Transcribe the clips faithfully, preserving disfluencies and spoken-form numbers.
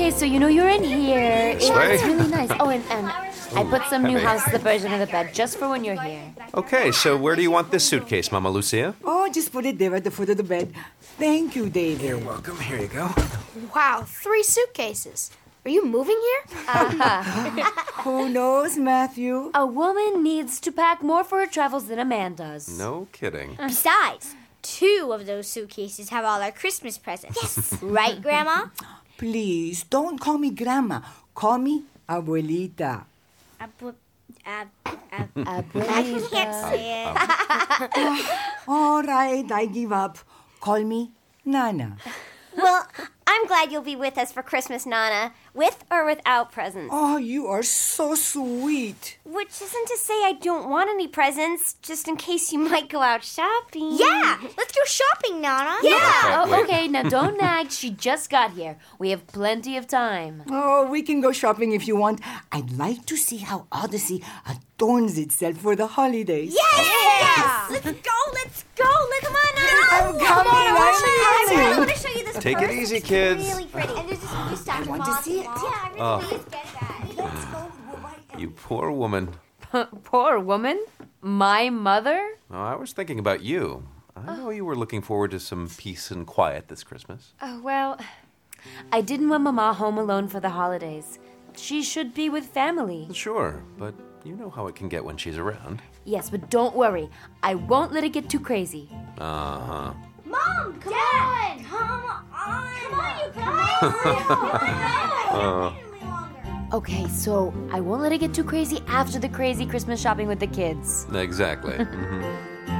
Okay, so you know you're in here. It's way. really nice. Oh, and, and I put some new house slippers under the bed just for when you're here. Okay, so where do you want this suitcase, Mama Lucia? Oh, just put it there at the foot of the bed. Thank you, David. You're welcome. Here you go. Wow, three suitcases. Are you moving here? Who knows, Matthew? A woman needs to pack more for her travels than a man does. No kidding. Besides, two of those suitcases have all our Christmas presents. Yes. Right, Grandma? Please, don't call me Grandma. Call me Abuelita. Abu- ab- ab- I Abuelita. can't say it. All right, I give up. Call me Nana. Well, I'm glad you'll be with us for Christmas, Nana, with or without presents. Oh, you are so sweet. Which isn't to say I don't want any presents, just in case you might go out shopping. Yeah, let's go shopping, Nana. Yeah. Oh, okay, now don't nag. She just got here. We have plenty of time. Oh, we can go shopping if you want. I'd like to see how Odyssey adorns itself for the holidays. Yes! yes! Let's go, let's go. Let's come on, Nana. I'm coming, I'm I coming. want to show you this Take it purse. easy, kids. Really pretty. And there's this new stuff I want to see it. Yeah, I really Oh. please get that. Let's go. You poor woman. Poor woman. My mother? Oh, I was thinking about you. I know you were looking forward to some peace and quiet this Christmas. Uh, well, I didn't want Mama home alone for the holidays. She should be with family. Sure, but you know how it can get when she's around. Yes, but don't worry. I won't let it get too crazy. Uh-huh. Mom, come Dad, on. Come on. Come on, you guys. Come on. Okay, so I won't let it get too crazy after the crazy Christmas shopping with the kids. Exactly. Mhm.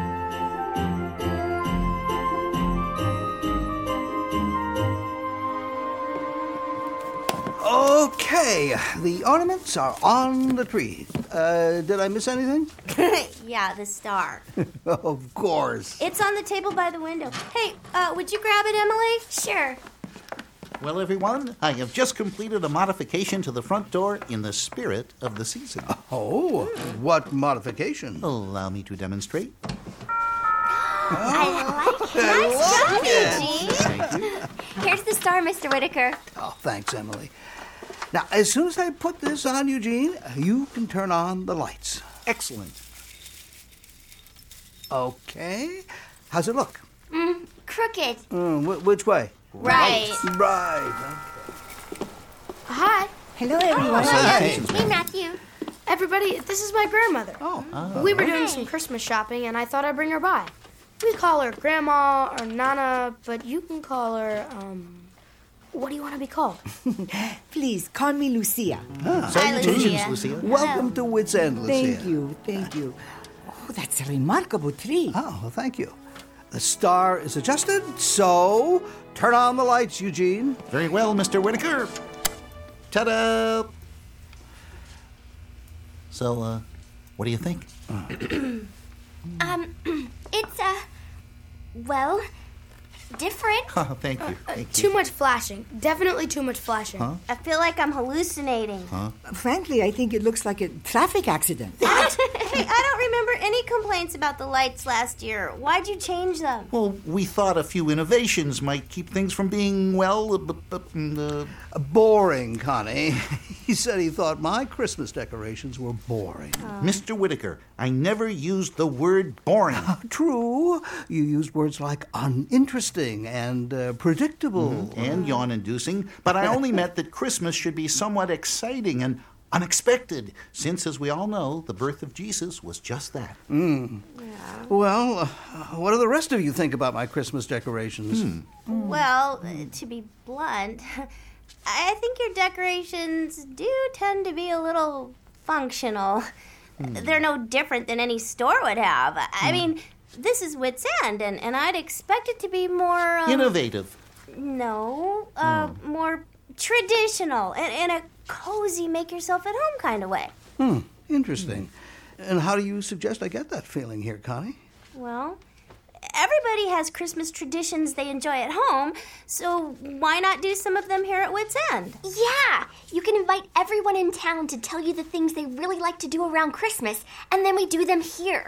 Okay, the ornaments are on the tree. Uh, did I miss anything? Yeah, the star. Of course. It's on the table by the window. Hey, uh, would you grab it, Emily? Sure. Well, everyone, I have just completed a modification to the front door in the spirit of the season. Oh, what modification? Allow me to demonstrate. I like it. I Nice job, like it. Eugene. Thank you. Here's the star, Mister Whitaker. Oh, thanks, Emily. Now, as soon as I put this on, Eugene, you can turn on the lights. Excellent. Okay. How's it look? Mm, crooked. Mm, wh- which way? Right. Right. Hi. Hello, everyone. Salutations, Hey, Matthew. Everybody, this is my grandmother. Oh. We were doing some Christmas shopping, and I thought I'd bring her by. We call her Grandma or Nana, but you can call her, um... What do you want to be called? Please, call me Lucia. Salutations, Lucia. Welcome to Wits End, Lucia. Thank you, thank you. Oh, that's a remarkable tree. Oh, well, thank you. The star is adjusted, so turn on the lights, Eugene. Very well, Mister Whitaker. Ta-da! So, uh, what do you think? Um, it's, uh, well, different. Oh, thank you. Thank you. Too much flashing. Definitely too much flashing. Huh? I feel like I'm hallucinating. Frankly, I think it looks like a traffic accident. Hey, I don't remember any complaints about the lights last year. Why'd you change them? Well, we thought a few innovations might keep things from being, well, uh, b- b- uh, Boring, Connie. He said he thought my Christmas decorations were boring. Mister Whitaker, I never used the word boring. True. You used words like uninteresting and uh, predictable. and yawn-inducing, but I only meant that Christmas should be somewhat exciting and unexpected, since, as we all know, the birth of Jesus was just that. Well, uh, what do the rest of you think about my Christmas decorations? Well, uh, to be blunt, I think your decorations do tend to be a little functional. They're no different than any store would have. I mean, this is Wits End, and, and I'd expect it to be more... Um, Innovative. No, uh, more traditional, in, in a cozy, make-yourself-at-home kind of way. Hmm, interesting. And how do you suggest I get that feeling here, Connie? Well, everybody has Christmas traditions they enjoy at home, so why not do some of them here at Wits End? Yeah, you can invite everyone in town to tell you the things they really like to do around Christmas, and then we do them here.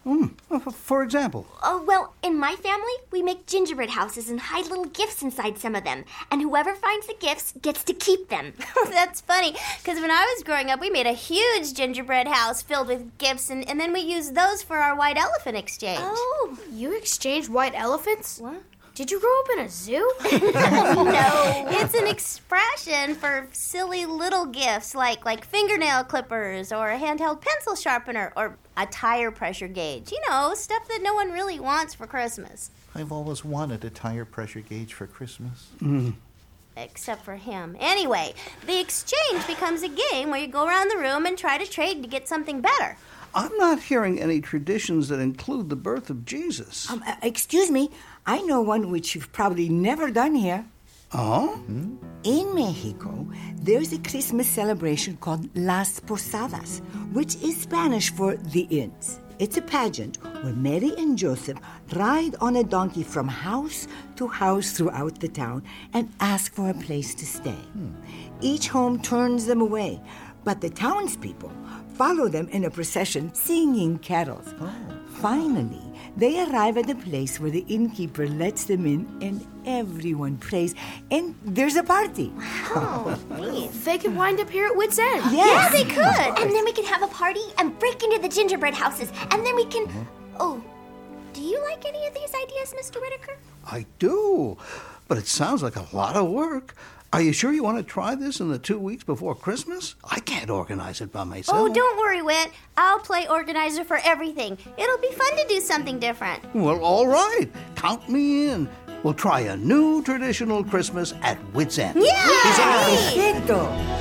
Mm, for example? Oh, well, in my family, we make gingerbread houses and hide little gifts inside some of them. And whoever finds the gifts gets to keep them. That's funny, because when I was growing up, we made a huge gingerbread house filled with gifts, and, and then we used those for our white elephant exchange. Oh, you exchanged white elephants? What? Did you grow up in a zoo? No, it's an expression for silly little gifts like like fingernail clippers or a handheld pencil sharpener or a tire pressure gauge. You know, stuff that no one really wants for Christmas. I've always wanted a tire pressure gauge for Christmas. Mm. Except for him. Anyway, the exchange becomes a game where you go around the room and try to trade to get something better. I'm not hearing any traditions that include the birth of Jesus. Um, uh, excuse me, I know one which you've probably never done here. Oh? Hmm? In Mexico, there's a Christmas celebration called Las Posadas, which is Spanish for the inns. It's a pageant where Mary and Joseph ride on a donkey from house to house throughout the town and ask for a place to stay. Hmm. Each home turns them away, but the townspeople follow them in a procession singing carols. Oh. Finally, they arrive at a place where the innkeeper lets them in and everyone prays, and there's a party. Oh, they could wind up here at Wits End. Yes. Yeah, they could. And then we can have a party and break into the gingerbread houses. And then we can... Oh, do you like any of these ideas, Mister Whitaker? I do, but it sounds like a lot of work. Are you sure you want to try this in the two weeks before Christmas? I can't organize it by myself. Oh, don't worry, Whit. I'll play organizer for everything. It'll be fun to do something different. Well, all right. Count me in. We'll try a new traditional Christmas at Wits End. Yeah! Perfecto.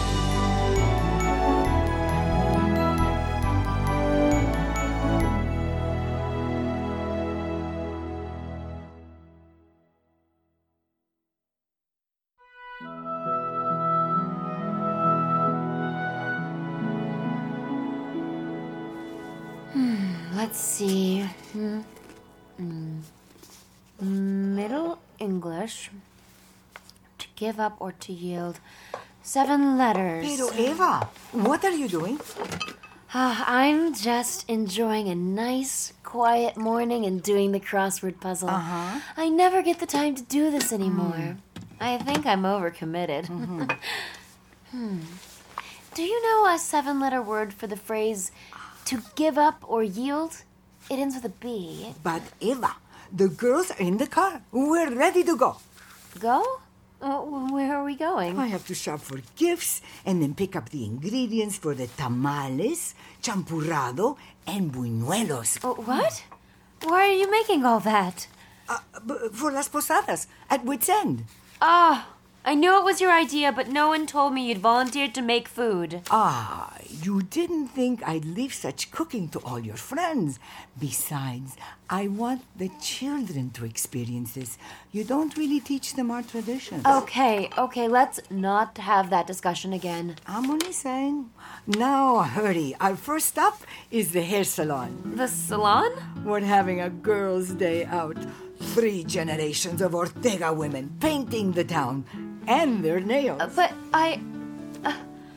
Let's see. Hmm. Mm. Middle English. To give up or to yield. Seven letters. Pero Eva, what are you doing? Uh, I'm just enjoying a nice, quiet morning and doing the crossword puzzle. Uh-huh. I never get the time to do this anymore. Mm. I think I'm overcommitted. Mm-hmm. hmm. Do you know a seven-letter word for the phrase to give up or yield? It ends with a B. But Eva, the girls are in the car. We're ready to go. Go? Oh, where are we going? I have to shop for gifts and then pick up the ingredients for the tamales, champurrado, and buñuelos. Oh, what? Why are you making all that? Uh, b- for Las Posadas at Wits End. Ah, I knew it was your idea, but no one told me you'd volunteered to make food. Ah, you didn't think I'd leave such cooking to all your friends. Besides, I want the children to experience this. You don't really teach them our traditions. Okay, okay, let's not have that discussion again. I'm only saying. Now, hurry. Our first stop is the hair salon. The salon? We're having a girls' day out. Three generations of Ortega women painting the town and their nails. Uh, but I... Uh,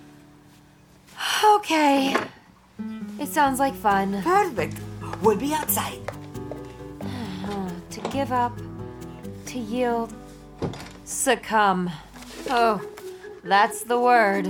okay. It sounds like fun. Perfect. We'll be outside. To give up, to yield, succumb. Oh, that's the word.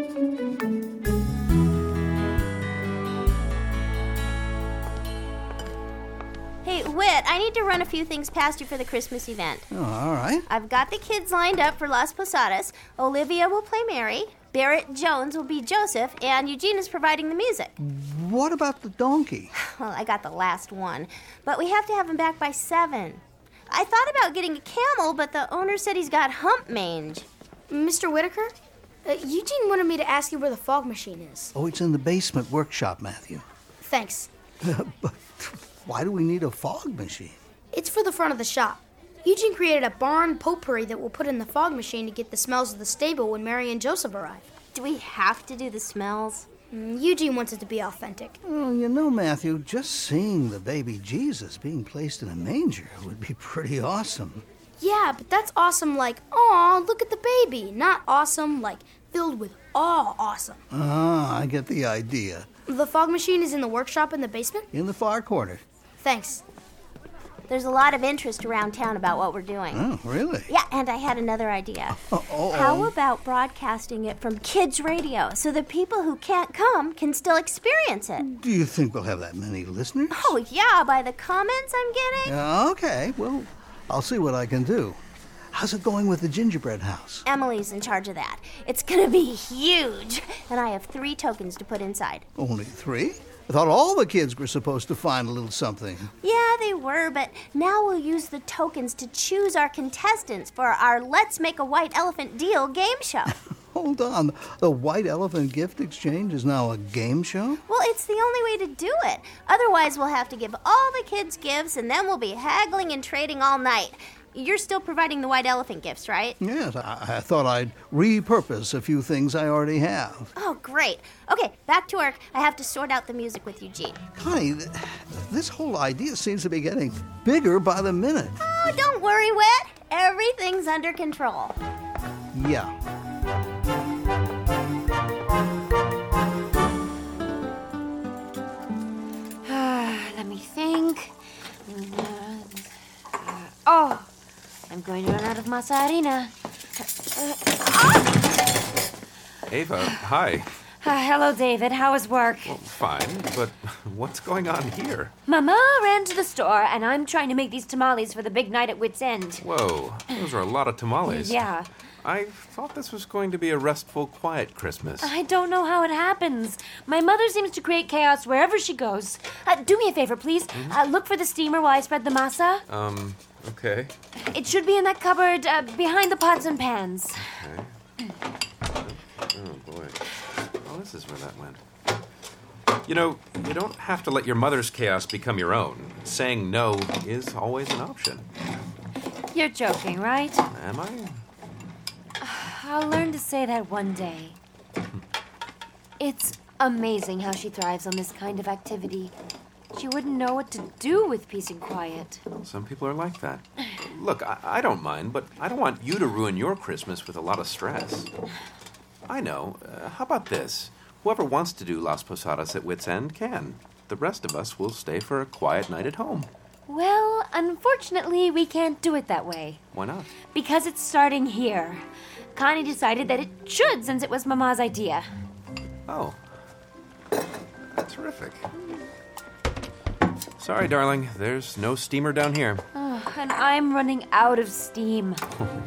Hey, Whit, I need to run a few things past you for the Christmas event. Oh, all right. I've got the kids lined up for Las Posadas. Olivia will play Mary, Barrett Jones will be Joseph, and Eugene is providing the music. What about the donkey? Well, I got the last one, but we have to have him back by seven. I thought about getting a camel, but the owner said he's got hump mange. Mister Whitaker, uh, Eugene wanted me to ask you where the fog machine is. Oh, it's in the basement workshop, Matthew. Thanks. But why do we need a fog machine? It's for the front of the shop. Eugene created a barn potpourri that we'll put in the fog machine to get the smells of the stable when Mary and Joseph arrive. Do we have to do the smells? Mm, Eugene wants it to be authentic. Well, you know, Matthew, just seeing the baby Jesus being placed in a manger would be pretty awesome. Yeah, but that's awesome like, aw, look at the baby. Not awesome like filled with awe awesome. Ah, I get the idea. The fog machine is in the workshop in the basement? In the far corner. Thanks. There's a lot of interest around town about what we're doing. Oh, really? Yeah, and I had another idea. Uh-oh. How about broadcasting it from kids' radio so the people who can't come can still experience it? Do you think we'll have that many listeners? Oh, yeah, by the comments I'm getting. Uh, okay, well, I'll see what I can do. How's it going with the gingerbread house? Emily's in charge of that. It's gonna be huge, and I have three tokens to put inside. Only three? I thought all the kids were supposed to find a little something. Yeah, they were, but now we'll use the tokens to choose our contestants for our Let's Make a White Elephant Deal game show. Hold on. The White Elephant Gift Exchange is now a game show? Well, it's the only way to do it. Otherwise, we'll have to give all the kids gifts, and then we'll be haggling and trading all night. You're still providing the white elephant gifts, right? Yes, I, I thought I'd repurpose a few things I already have. Oh, great. Okay, back to work. I have to sort out the music with Eugene. Connie, th- this whole idea seems to be getting bigger by the minute. Oh, don't worry, Whit. Everything's under control. Yeah. Let me think. Oh, I'm going to run out of masa harina. Ava, hi. Uh, hello, David. How is work? Well, fine, but what's going on here? Mama ran to the store, and I'm trying to make these tamales for the big night at Wits End. Whoa, those are a lot of tamales. Yeah. I thought this was going to be a restful, quiet Christmas. I don't know how it happens. My mother seems to create chaos wherever she goes. Uh, do me a favor, please. Mm-hmm. Uh, look for the steamer while I spread the masa. Um, okay. It should be in that cupboard uh, behind the pots and pans. Okay. Oh, boy. Oh, this is where that went. You know, you don't have to let your mother's chaos become your own. Saying no is always an option. You're joking, right? Am I? I'll learn to say that one day. It's amazing how she thrives on this kind of activity. She wouldn't know what to do with peace and quiet. Some people are like that. Look, I, I don't mind, but I don't want you to ruin your Christmas with a lot of stress. I know. Uh, how about this? Whoever wants to do Las Posadas at Wits End can. The rest of us will stay for a quiet night at home. Well, unfortunately, we can't do it that way. Why not? Because it's starting here. Connie decided that it should since it was Mama's idea. Oh. Terrific. Sorry, darling. There's no steamer down here. Oh, and I'm running out of steam.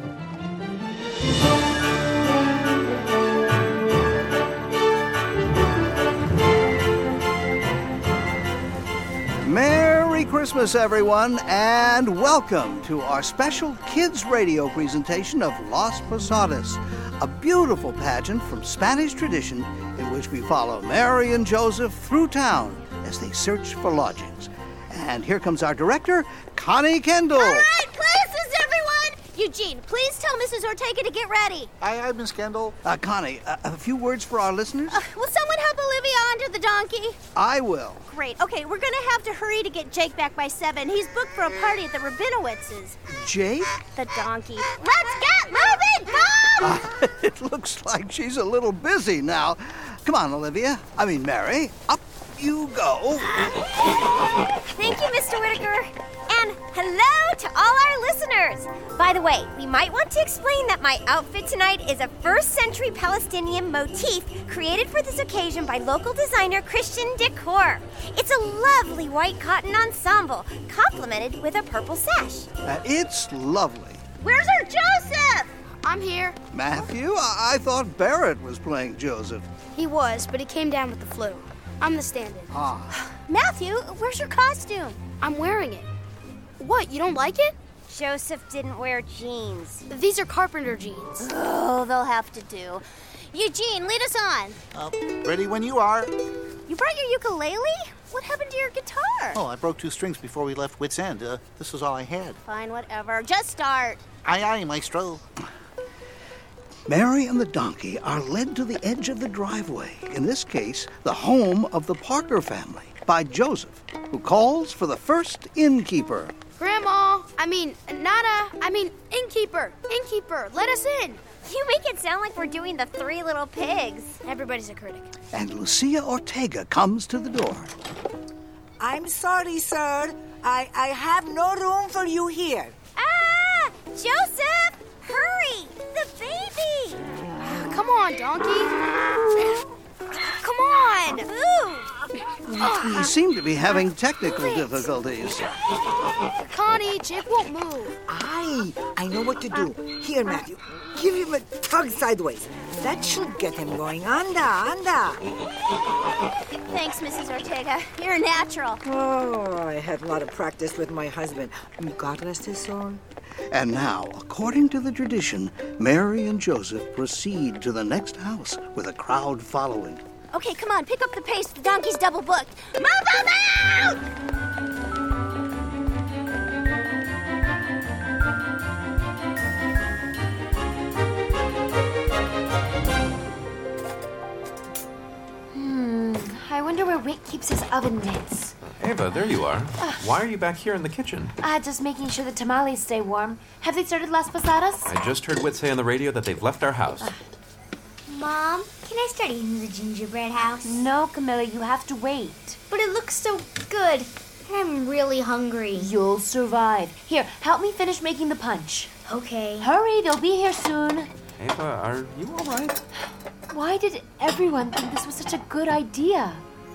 Merry Christmas, everyone, and welcome to our special kids radio presentation of Las Posadas, a beautiful pageant from Spanish tradition in which we follow Mary and Joseph through town as they search for lodgings. And here comes our director, Connie Kendall. All right, places, everyone! Eugene, please tell Missus Ortega to get ready. Aye, aye, Miss Kendall. Uh, Connie, uh, a few words for our listeners? Uh, will someone help Olivia onto the donkey? I will. Great. Okay, we're gonna have to hurry to get Jake back by seven. He's booked for a party at the Rabinowitz's. Jake? The donkey. Let's get moving! Come! Uh, it looks like she's a little busy now. Come on, Olivia. I mean, Mary. Up you go. Thank you, Mister Whitaker. And hello to all our listeners. By the way, we might want to explain that my outfit tonight is a first century Palestinian motif created for this occasion by local designer Christian Decor. It's a lovely white cotton ensemble, complemented with a purple sash. Uh, it's lovely. Where's our Joseph? I'm here. Matthew, I-, I thought Barrett was playing Joseph. He was, but he came down with the flu. I'm the stand-in. Ah. Matthew, where's your costume? I'm wearing it. What, you don't like it? Joseph didn't wear jeans. These are carpenter jeans. Oh, they'll have to do. Eugene, lead us on. Uh, ready when you are. You brought your ukulele? What happened to your guitar? Oh, I broke two strings before we left Wits End. Uh, this was all I had. Fine, whatever. Just start. Aye, aye, maestro. Mary and the donkey are led to the edge of the driveway, in this case, the home of the Parker family, by Joseph, who calls for the first innkeeper. Grandma, I mean, Nana, I mean, innkeeper, innkeeper, let us in. You make it sound like we're doing the Three Little Pigs. Everybody's a critic. and Lucia Ortega comes to the door. I'm sorry, sir. I, I have no room for you here. Ah! Joseph! Hurry! The baby! Come on, donkey. Come on! Move! We seem to be having technical difficulties. Connie, Jake won't move. I, I know what to do. Here, Matthew. Give him a tug sideways. That should get him going. Anda, anda. Thanks, Missus Ortega. You're a natural. Oh, I had a lot of practice with my husband. God rest his soul. And now, according to the tradition, Mary and Joseph proceed to the next house with a crowd following. Okay, come on, pick up the pace. The donkey's double booked. Move, move, move! Hmm, I wonder where Rick keeps his oven mitts. Ava, there you are. Why are you back here in the kitchen? Ah, just making sure the tamales stay warm. Have they started Las Posadas? I just heard Whit say on the radio that they've left our house. Mom, can I start eating the gingerbread house? No, Camilla, you have to wait. But it looks so good. And I'm really hungry. You'll survive. Here, help me finish making the punch. Okay. Hurry, they'll be here soon. Ava, are you all right? Why did everyone think this was such a good idea?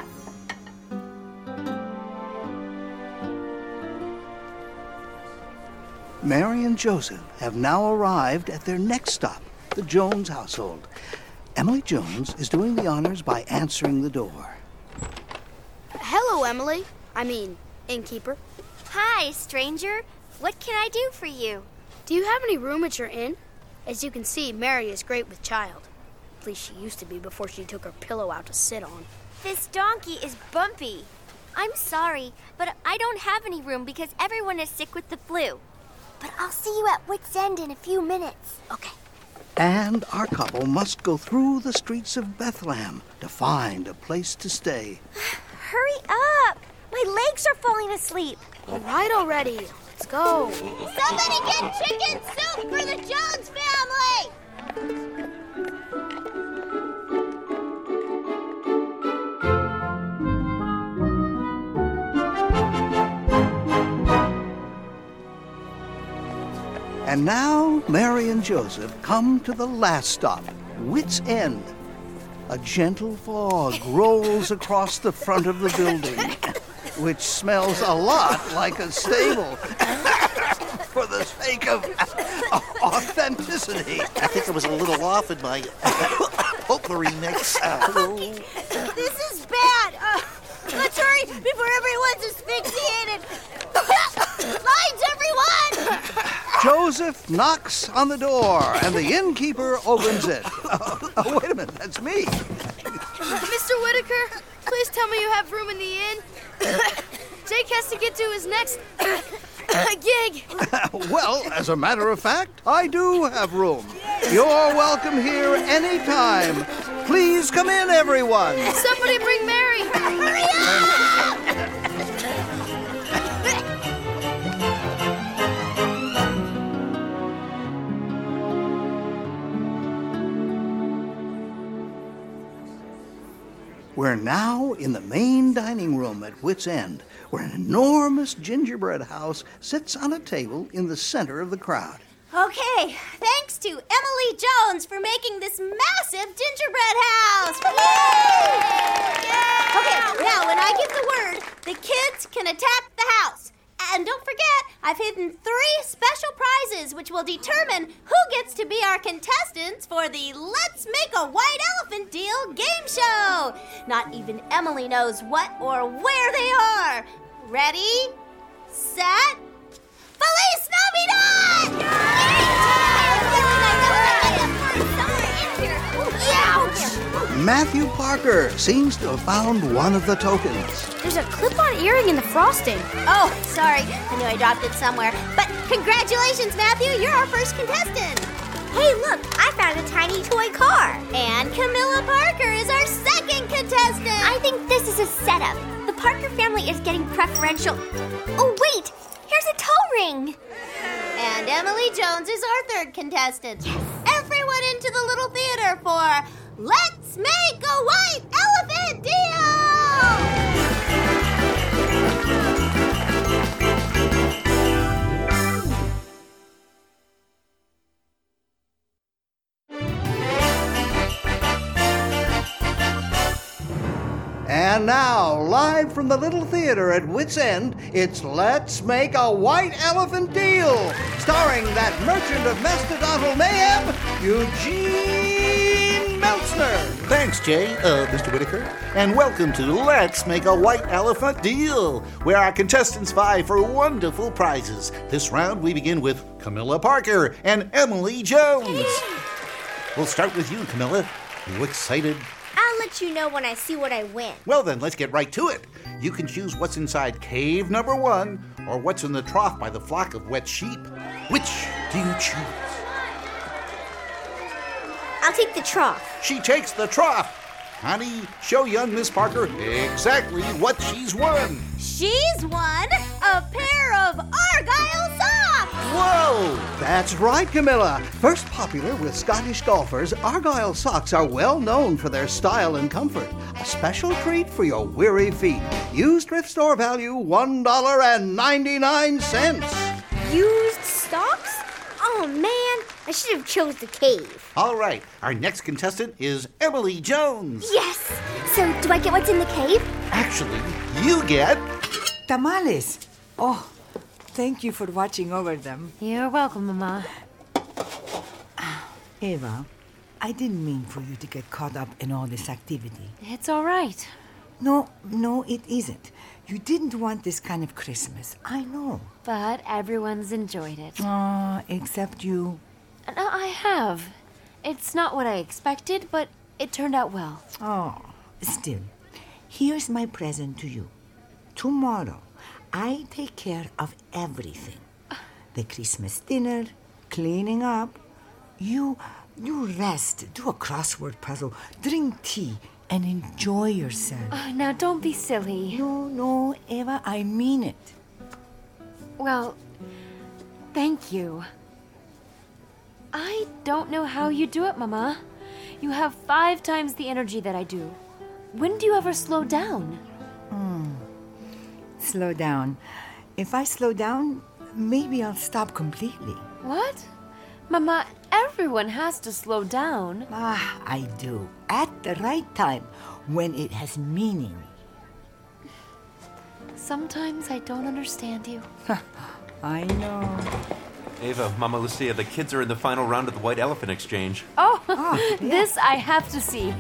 Mary and Joseph have now arrived at their next stop, the Jones household. Emily Jones is doing the honors by answering the door. Hello, Emily. I mean, innkeeper. Hi, stranger. What can I do for you? Do you have any room at your inn? As you can see, Mary is great with child. At least she used to be before she took her pillow out to sit on. This donkey is bumpy. I'm sorry, but I don't have any room because everyone is sick with the flu. But I'll see you at Wit's End in a few minutes. Okay. And our couple must go through the streets of Bethlehem to find a place to stay. Hurry up! My legs are falling asleep. All right already. Let's go. Somebody get chicken soup for the Jones family! And now, Mary and Joseph come to the last stop, Wit's End. A gentle fog rolls across the front of the building, which smells a lot like a stable. For the sake of authenticity. I think I was a little off in my potpourri mix. This is bad. Uh, let's hurry before everyone's asphyxiated. Lines, everyone! Joseph knocks on the door, and the innkeeper opens it. Oh, oh, wait a minute, that's me. Mister Whitaker, please tell me you have room in the inn. Jake has to get to his next gig. Well, as a matter of fact, I do have room. You're welcome here anytime. Please come in, everyone. Somebody bring Mary. Hurry up! We're now in the main dining room at Wit's End, where an enormous gingerbread house sits on a table in the center of the crowd. Okay, thanks to Emily Jones for making this massive gingerbread house. Yay! Okay, now when I give the word, the kids can attack the house. And don't forget, I've hidden three special prizes which will determine who gets to be our contestants for the Let's Make a White Elephant Deal game show. Not even Emily knows what or where they are. Ready, set, Feliz Navidad! Ouch! Matthew Parker seems to have found one of the tokens. There's a clip-on earring in the frosting. Oh, sorry. I knew I dropped it somewhere. But congratulations, Matthew. You're our first contestant. Hey, look. I found a tiny toy car. And Camilla Parker is our second contestant. I think this is a setup. The Parker family is getting preferential. Oh, wait. Here's a toe ring. And Emily Jones is our third contestant. Yes. Everyone into the little theater for let's make a white elephant deal! And now, live from the Little Theater at Wits End, it's Let's Make a White Elephant Deal, starring that merchant of mastodontal mayhem, Eugene Meltzner. Thanks, Jay, uh, Mister Whitaker. And welcome to Let's Make a White Elephant Deal, where our contestants vie for wonderful prizes. This round, we begin with Camilla Parker and Emily Jones. We'll start with you, Camilla. Are you excited? I'll let you know when I see what I win. Well then, let's get right to it. You can choose what's inside cave number one or what's in the trough by the flock of wet sheep. Which do you choose? I'll take the trough. She takes the trough. Honey, show young Miss Parker exactly what she's won. She's won a pair of Argyle socks! Whoa! That's right, Camilla. First popular with Scottish golfers, Argyle socks are well known for their style and comfort. A special treat for your weary feet. Used thrift store value one dollar and ninety-nine cents. Used socks? Oh man, I should have chose the cave. All right, our next contestant is Emily Jones. Yes! So, do I get what's in the cave? Actually, you get... Tamales. Oh, thank you for watching over them. You're welcome, Mama. Eva, I didn't mean for you to get caught up in all this activity. It's all right. No, no, it isn't. You didn't want this kind of Christmas. I know. But everyone's enjoyed it. Ah, except you. No, I have. It's not what I expected, but it turned out well. Oh, still, here's my present to you. Tomorrow, I take care of everything. The Christmas dinner, cleaning up. You, you rest, do a crossword puzzle, drink tea, and enjoy yourself. Uh, now, don't be silly. No, no, Eva, I mean it. Well, thank you. I don't know how you do it, Mama. You have five times the energy that I do. When do you ever slow down? Hmm. Slow down. If I slow down, maybe I'll stop completely. What? Mama, everyone has to slow down. Ah, I do. At the right time, when it has meaning. Sometimes I don't understand you. I know. Ava, Mama Lucia, the kids are in the final round of the White Elephant Exchange. Oh, Oh, yeah. this I have to see.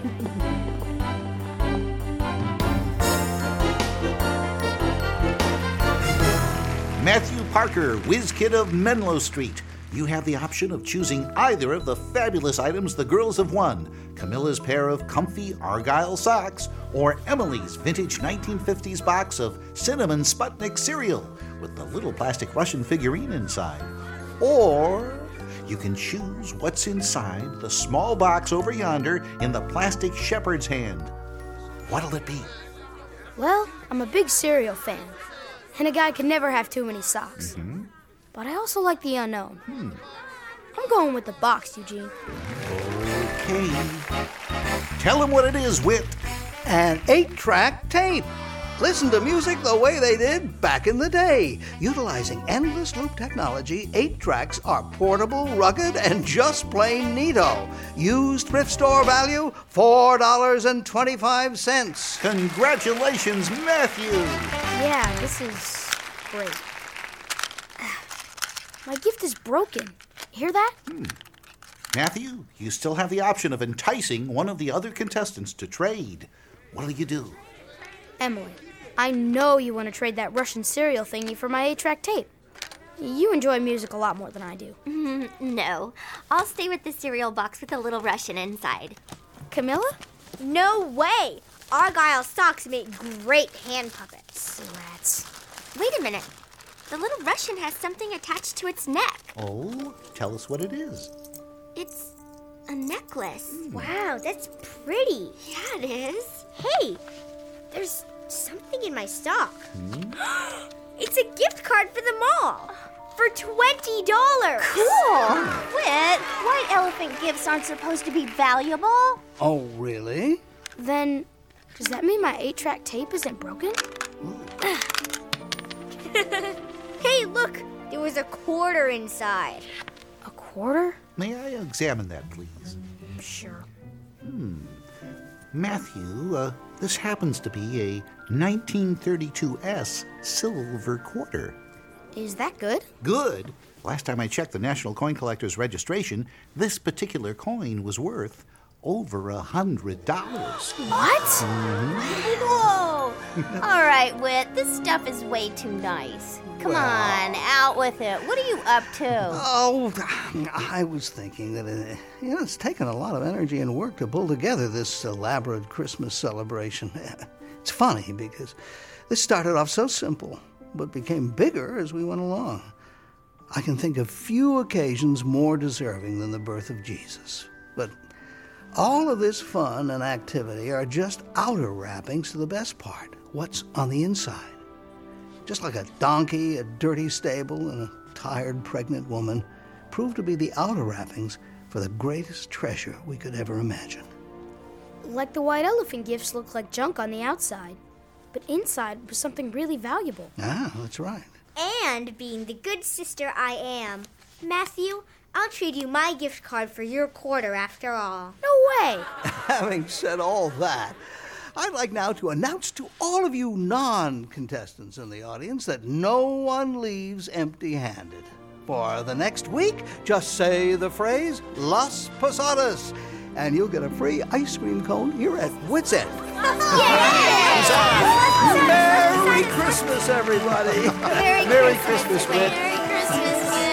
Matthew Parker, whiz kid of Menlo Street. You have the option of choosing either of the fabulous items the girls have won. Camilla's pair of comfy Argyle socks or Emily's vintage nineteen fifties box of cinnamon Sputnik cereal with the little plastic Russian figurine inside. Or you can choose what's inside the small box over yonder in the plastic shepherd's hand. What'll it be? Well, I'm a big cereal fan, and a guy can never have too many socks. Mm-hmm. But I also like the unknown. Hmm. I'm going with the box, Eugene. Okay. Tell him what it is, Whit. An eight-track tape. Listen to music the way they did back in the day. Utilizing endless loop technology, eight tracks are portable, rugged, and just plain neato. Used thrift store value, four dollars and twenty-five cents. Congratulations, Matthew. Yeah, this is great. My gift is broken. Hear that? Hmm. Matthew, you still have the option of enticing one of the other contestants to trade. What'll you do? Emily, I know you want to trade that Russian cereal thingy for my eight-track tape. You enjoy music a lot more than I do. Mm, no, I'll stay with the cereal box with a little Russian inside. Camilla? No way! Argyle socks make great hand puppets. Rats. Wait a minute. The little Russian has something attached to its neck. Oh, tell us what it is. It's a necklace. Mm. Wow, that's pretty. Yeah, it is. Hey, there's something in my sock. Hmm? It's a gift card for the mall. for twenty dollars. Cool. Whit, white elephant gifts aren't supposed to be valuable. Oh, really? Then, does that mean my eight-track tape isn't broken? Hey, look, there was a quarter inside. A quarter? May I examine that, please? Sure. Matthew, uh, this happens to be a nineteen thirty-two S silver quarter. Is that good? Good. Last time I checked the National Coin Collector's registration, this particular coin was worth over a hundred dollars. What? Whoa. All right, Whit, this stuff is way too nice. Come on, out with it. What are you up to? Oh, I was thinking that uh, you know, it's taken a lot of energy and work to pull together this elaborate Christmas celebration. It's funny because this started off so simple, but became bigger as we went along. I can think of few occasions more deserving than the birth of Jesus. But all of this fun and activity are just outer wrappings to the best part, what's on the inside. Just like a donkey, a dirty stable, and a tired pregnant woman proved to be the outer wrappings for the greatest treasure we could ever imagine. Like the white elephant gifts look like junk on the outside, but inside was something really valuable. Ah, that's right. And being the good sister I am, Matthew, I'll trade you my gift card for your quarter after all. No way! Having said all that, I'd like now to announce to all of you non-contestants in the audience that no one leaves empty-handed. For the next week, just say the phrase, Las Posadas, and you'll get a free ice cream cone here at Wits End. Merry Christmas, everybody! Merry, Merry Christmas, Christmas, Whit. Merry Christmas, Whit.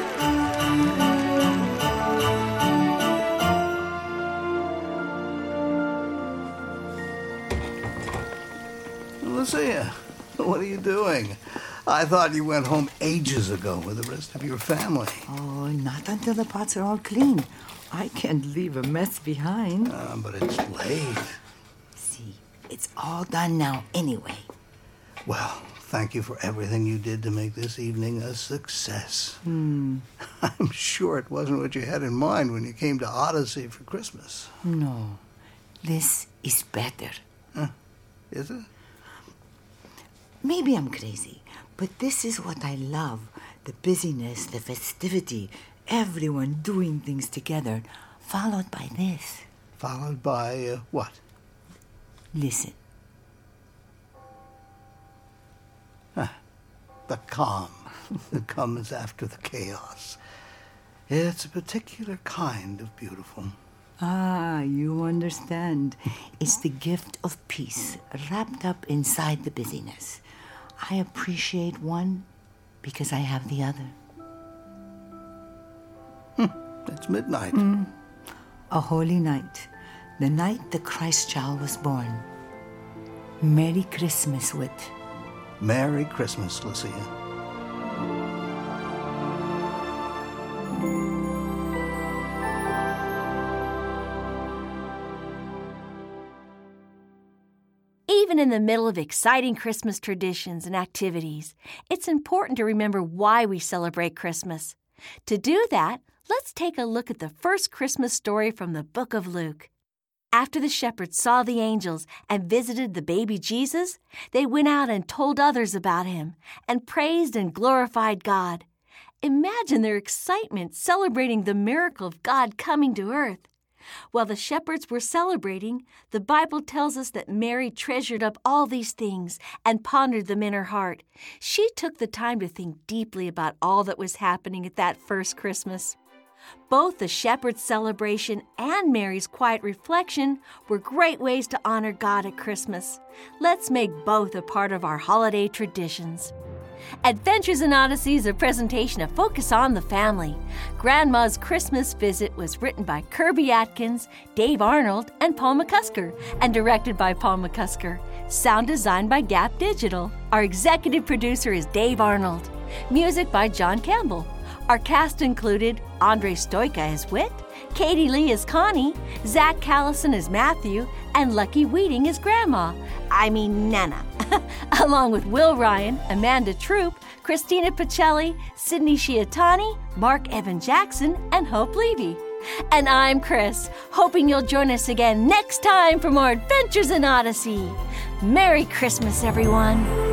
Lucia, what are you doing? I thought you went home ages ago with the rest of your family. Oh, not until the pots are all clean. I can't leave a mess behind. Uh, but it's late. See, it's all done now anyway. Well, thank you for everything you did to make this evening a success. Hmm. I'm sure it wasn't what you had in mind when you came to Odyssey for Christmas. No, this is better. Huh? Is it? Maybe I'm crazy, but this is what I love. The busyness, the festivity, everyone doing things together, followed by this. Followed by uh, what? Listen. Huh. The calm that comes after the chaos. It's a particular kind of beautiful. Ah, you understand. It's the gift of peace wrapped up inside the busyness. I appreciate one because I have the other. Hmm. It's midnight. Mm. A holy night. The night the Christ child was born. Merry Christmas, Whit. Merry Christmas, Lucia. Even in the middle of exciting Christmas traditions and activities, it's important to remember why we celebrate Christmas. To do that, let's take a look at the first Christmas story from the book of Luke. After the shepherds saw the angels and visited the baby Jesus, they went out and told others about him and praised and glorified God. Imagine their excitement celebrating the miracle of God coming to earth. While the shepherds were celebrating, the Bible tells us that Mary treasured up all these things and pondered them in her heart. She took the time to think deeply about all that was happening at that first Christmas. Both the shepherds' celebration and Mary's quiet reflection were great ways to honor God at Christmas. Let's make both a part of our holiday traditions. Adventures in Odyssey is a presentation of Focus on the Family. Grandma's Christmas Visit was written by Kirby Atkins, Dave Arnold, and Paul McCusker, and directed by Paul McCusker. Sound designed by Gap Digital. Our executive producer is Dave Arnold. Music by John Campbell. Our cast included Andre Stoika as Whit, Katie Lee as Connie, Zach Callison as Matthew, and Lucky Weeding as Grandma. I mean Nana. along with Will Ryan, Amanda Troop, Christina Pacelli, Sydney Shiatani, Mark Evan Jackson, and Hope Levy. And I'm Chris, hoping you'll join us again next time for more Adventures in Odyssey. Merry Christmas, everyone.